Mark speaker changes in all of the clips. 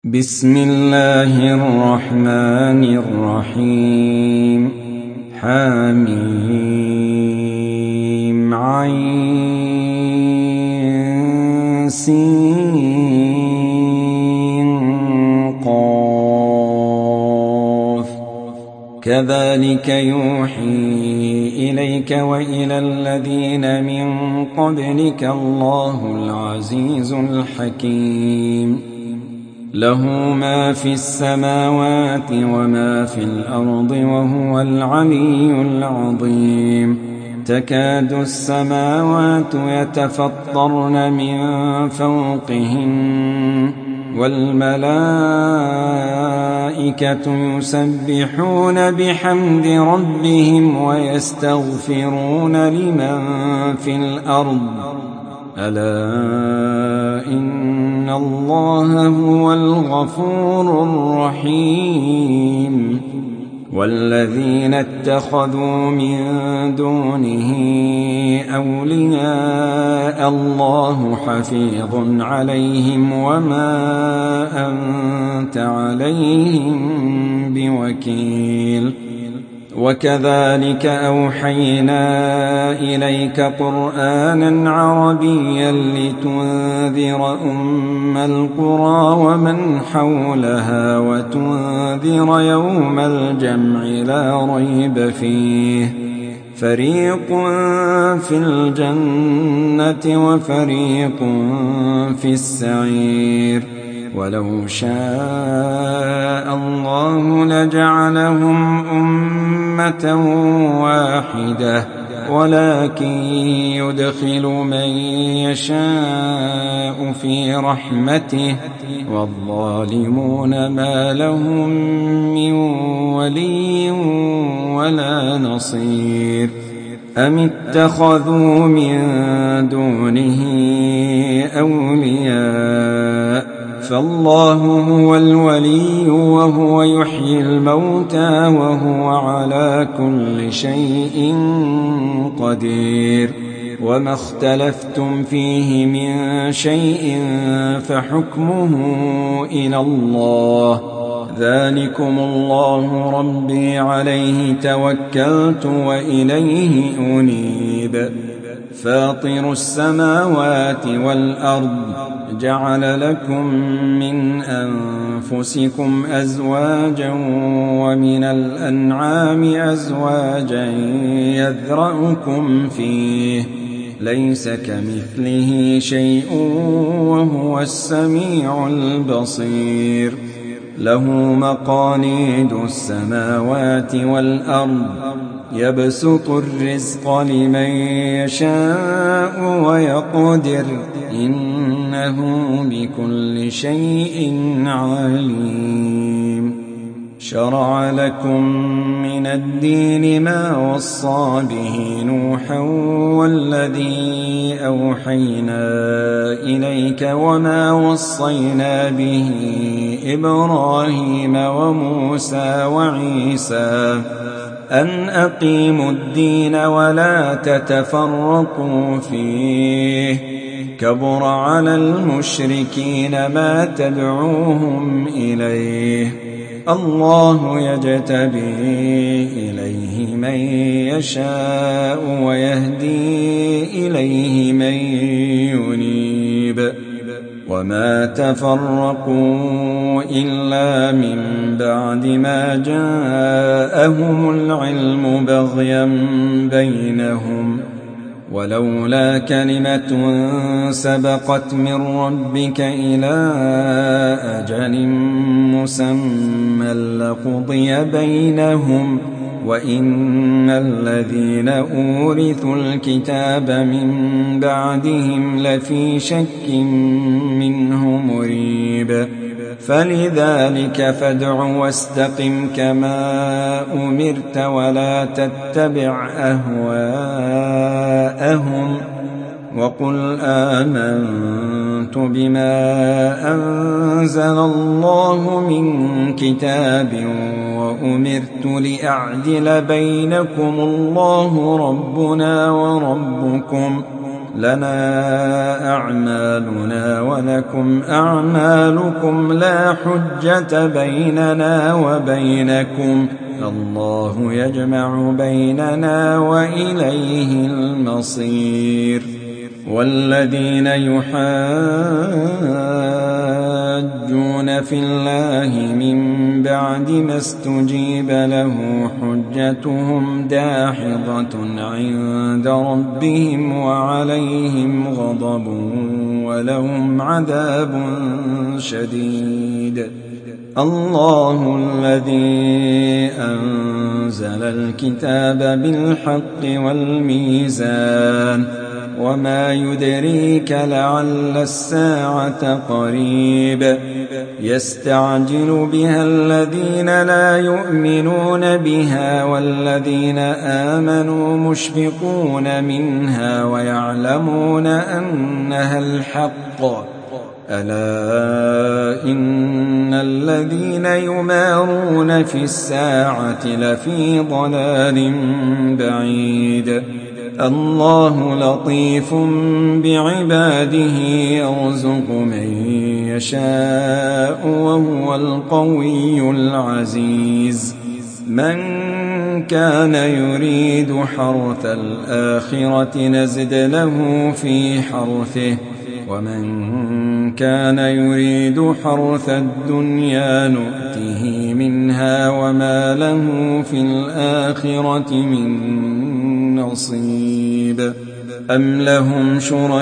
Speaker 1: بسم الله الرحمن الرحيم حميم عين سين قاف كذلك يوحي إليك وإلى الذين من قبلك الله العزيز الحكيم له ما في السماوات وما في الأرض وهو العلي العظيم تكاد السماوات يتفطرن من فوقهن والملائكة يسبحون بحمد ربهم ويستغفرون لمن في الأرض ألا إن الله هو الغفور الرحيم والذين اتخذوا من دونه أولياء الله حفيظ عليهم وما أنت عليهم بوكيل وكذلك أوحينا إليك قرآنا عربيا لتنذر أم القرى ومن حولها وتنذر يوم الجمع لا ريب فيه فريق في الجنة وفريق في السعير ولو شاء الله لجعلهم أمة واحدة ولكن يدخل من يشاء في رحمته والظالمون ما لهم من ولي ولا نصير أم اتخذوا من دونه أولياء فالله هو الولي وهو يحيي الموتى وهو على كل شيء قدير وما اختلفتم فيه من شيء فحكمه إلى الله ذلكم الله ربي عليه توكلت وإليه أنيب فاطر السماوات والأرض جعل لكم من أنفسكم أزواجا ومن الأنعام أزواجا يذرأكم فيه ليس كمثله شيء وهو السميع البصير له مقاليد السماوات والأرض يبسط الرزق لمن يشاء ويقدر إنه بكل شيء عليم شرع لكم من الدين ما وصى به نوحا والذي أوحينا إليك وما وصينا به إبراهيم وموسى وعيسى أن أقيموا الدين ولا تتفرقوا فيه كبر على المشركين ما تدعوهم إليه الله يجتبي إليه من يشاء ويهدي إليه من ينيب وما تفرقوا إلا من بعد ما جاءهم العلم بغيا بينهم ولولا كلمة سبقت من ربك إلى أجل مسمى لقضي بينهم وإن الذين أورثوا الكتاب من بعدهم لفي شك منه مريب فلذلك فادع واستقم كما أمرت ولا تتبع أهواءهم وقل آمنت بما أنزل الله من كتاب وأمرت لأعدل بينكم الله ربنا وربكم لنا أعمالنا ولكم أعمالكم لا حجة بيننا وبينكم الله يجمع بيننا وإليه المصير والذين يحاجون في الله من بعد ما استجيب له حجتهم داحضة عند ربهم وعليهم غضب ولهم عذاب شديد الله الذي أنزل الكتاب بالحق والميزان وما يدريك لعل الساعة قريب يستعجل بها الذين لا يؤمنون بها والذين آمنوا مشفقون منها ويعلمون أنها الحق ألا إن الذين يمارون في الساعة لفي ضلال بعيد الله لطيف بعباده يرزق من يشاء وهو القوي العزيز من كان يريد حرث الآخرة نزد له في حرثه ومن كان يريد حرث الدنيا نؤته منها وما له في الآخرة من نصيب أم لهم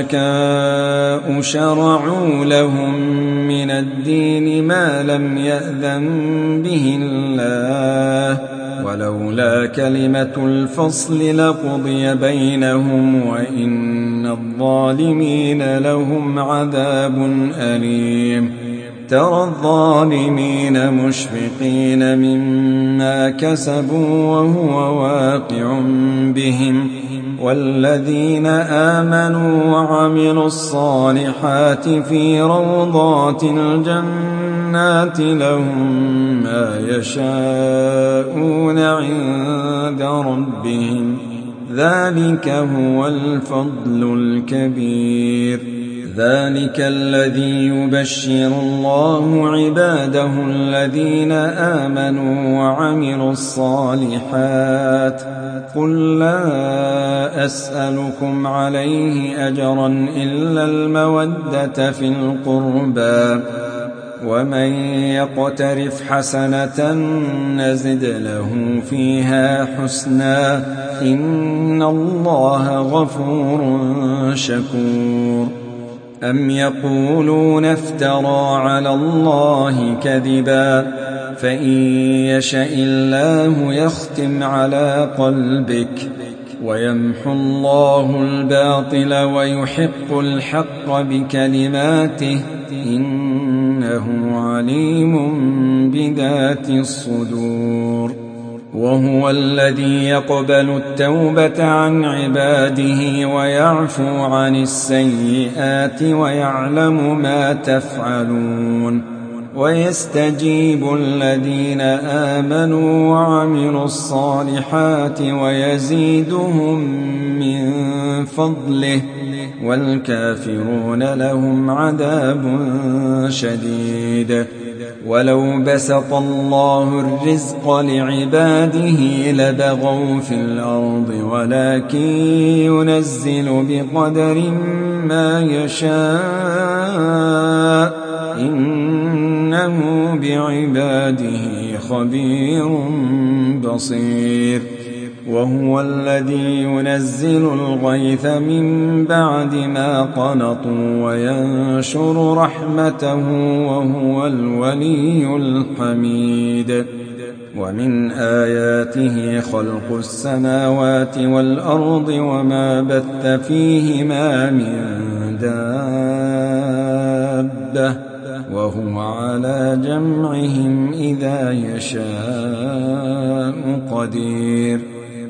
Speaker 1: شركاء شرعوا لهم من الدين ما لم يأذن به الله ولولا كلمة الفصل لقضي بينهم وإن الظالمين لهم عذاب أليم ترى الظالمين مشفقين مما كسبوا وهو واقع بهم والذين آمنوا وعملوا الصالحات في روضات الجنات لهم ما يشاءون عند ربهم ذلك هو الفضل الكبير ذلك الذي يبشر الله عباده الذين آمنوا وعملوا الصالحات قل لا أسألكم عليه أجرا إلا المودة في القربى ومن يقترف حسنة نزد له فيها حسنا إن الله غفور شكور أم يقولون افترى على الله كذبا فإن يشاء الله يختم على قلبك ويمحو الله الباطل ويحق الحق بكلماته إنه عليم بذات الصدور وهو الذي يقبل التوبة عن عباده ويعفو عن السيئات ويعلم ما تفعلون ويستجيب الذين آمنوا وعملوا الصالحات ويزيدهم من فضله والكافرون لهم عذاب شديد ولو بسط الله الرزق لعباده لبغوا في الأرض ولكن ينزل بقدر ما يشاء إنه بعباده خبير بصير وهو الذي ينزل الغيث من بعد ما قنطوا وينشر رحمته وهو الولي الحميد ومن آياته خلق السماوات والأرض وما بث فيهما من دابة وهو على جمعهم إذا يشاء قدير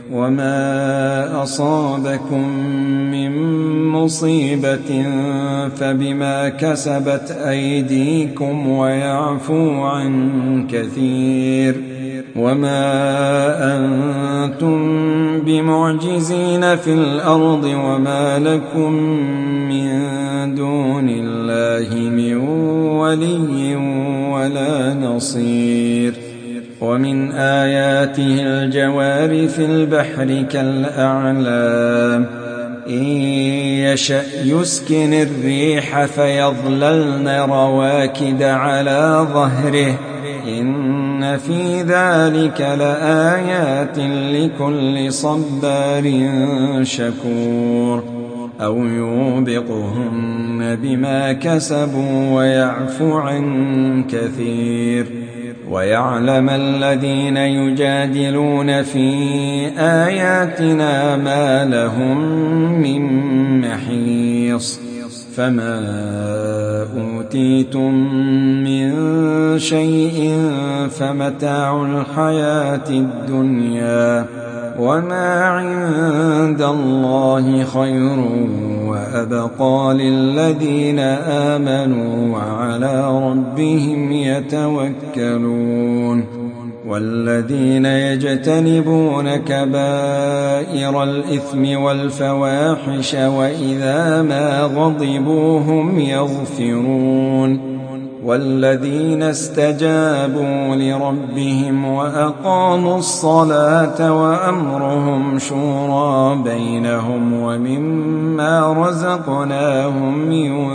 Speaker 1: وما أصابكم من مصيبة فبما كسبت أيديكم ويعفو عن كثير وما أنتم بمعجزين في الأرض وما لكم من دون الله من ولي ولا نصير ومن آياته الجوار في البحر كالأعلام إن يشأ يسكن الريح فيظللن رواكد على ظهره إن في ذلك لآيات لكل صبار شكور أو يوبقهن بما كسبوا ويعفو عن كثير ويعلم الذين يجادلون في آياتنا ما لهم من محيص فما أوتيتم من شيء فمتاع الحياة الدنيا وما عند الله خير وأبقى للذين آمنوا وعلى ربهم يتوكلون والذين يجتنبون كبائر الإثم والفواحش وإذا ما غضبوا هم يغفرون والذين استجابوا لربهم وأقاموا الصلاة وأمرهم شورى بينهم ومما رزقناهم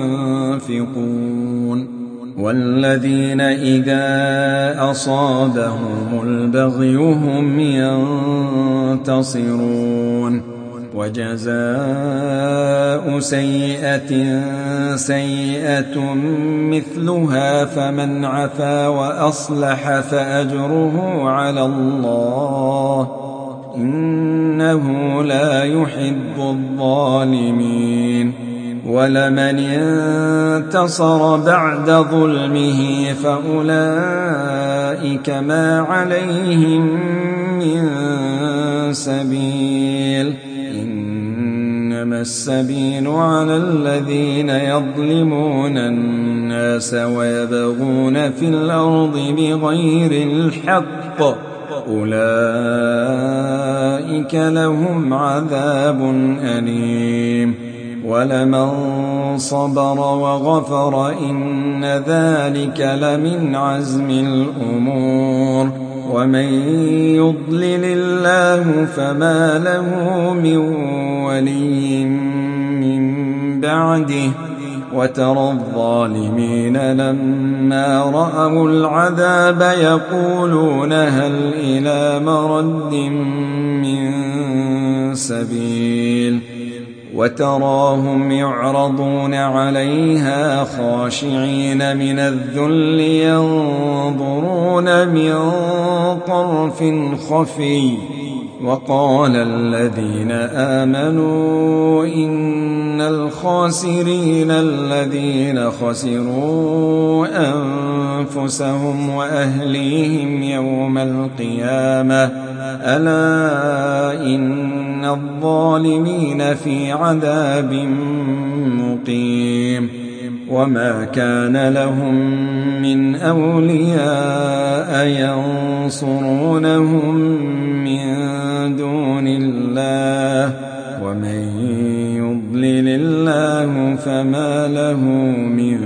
Speaker 1: ينفقون والذين إذا أصابهم البغي هم ينتصرون وجزاء سيئة سيئة مثلها فمن عفا وأصلح فأجره على الله إنه لا يحب الظالمين ولمن انتصر بعد ظلمه فأولئك ما عليهم من سبيل إنما السبيل على الذين يظلمون الناس ويبغون في الأرض بغير الحق أولئك لهم عذاب أليم ولمن صبر وغفر إن ذلك لمن عزم الأمور ومن يضلل الله فما له من ولي من بعده وترى الظالمين لما رأوا العذاب يقولون هل إلى مرد من سبيل وتراهم يعرضون عليها خاشعين من الذل ينظرون من طرف خفي وقال الذين آمنوا إن الخاسرين الذين خسروا أنفسهم وأهليهم يوم القيامة ألا إن الظالمين في عذاب مقيم وما كان لهم من أولياء ينصرونهم من دون الله ومن يضلل الله فما له من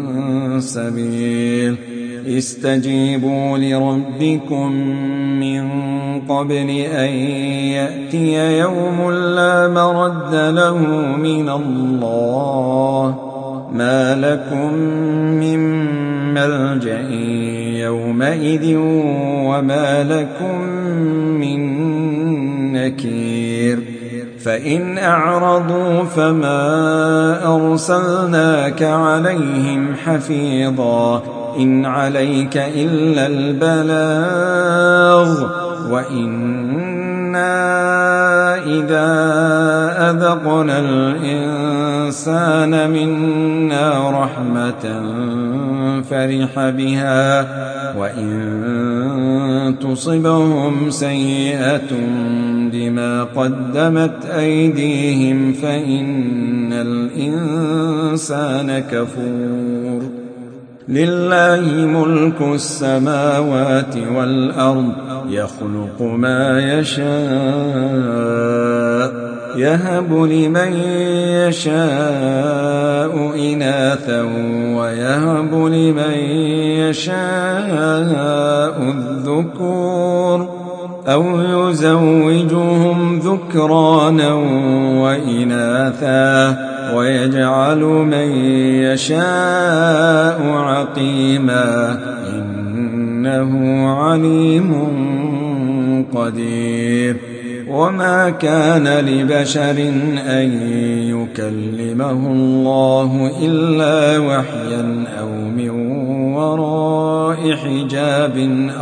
Speaker 1: سبيل استجيبوا لربكم من قبل أن يأتي يوم لا مرد له من الله ما لكم من ملجأ يومئذ وما لكم من نكير فإن أعرضوا فما أرسلناك عليهم حفيظا إن عليك إلا البلاغ وإنا إذا أذقنا الإنسان منا رحمة فرح بها وإن تصبهم سيئة بما قدمت أيديهم فإن الإنسان كفور. لله ملك السماوات والأرض يخلق ما يشاء يهب لمن يشاء إناثا ويهب لمن يشاء الذكور أو يزوجهم ذكرانا وإناثا ويجعل من يشاء عقيما إنه عليم قدير. وما كان لبشر أن يكلمه الله إلا وحيا أو من وراء حجاب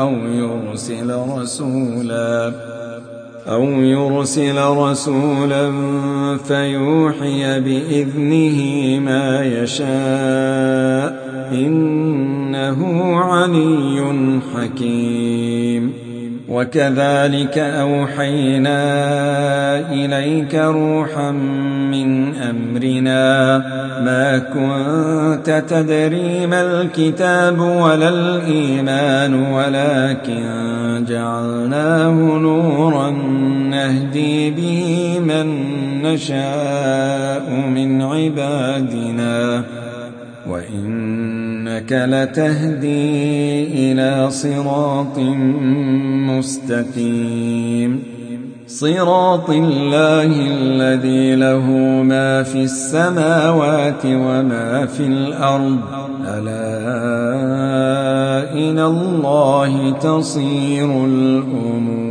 Speaker 1: أو يرسل رسولا فيوحي بإذنه ما يشاء إنه علي حكيم. وكذلك أوحينا إليك روحا من أمرنا ما كنت تدري ما الكتاب ولا الإيمان ولكن جعلناه نورا نهدي به من نشاء من عبادنا وإنك لتهدي إلى صراط مستقيم. صراط الله الذي له ما في السماوات وما في الأرض ألا إلى الله تصير الأمور.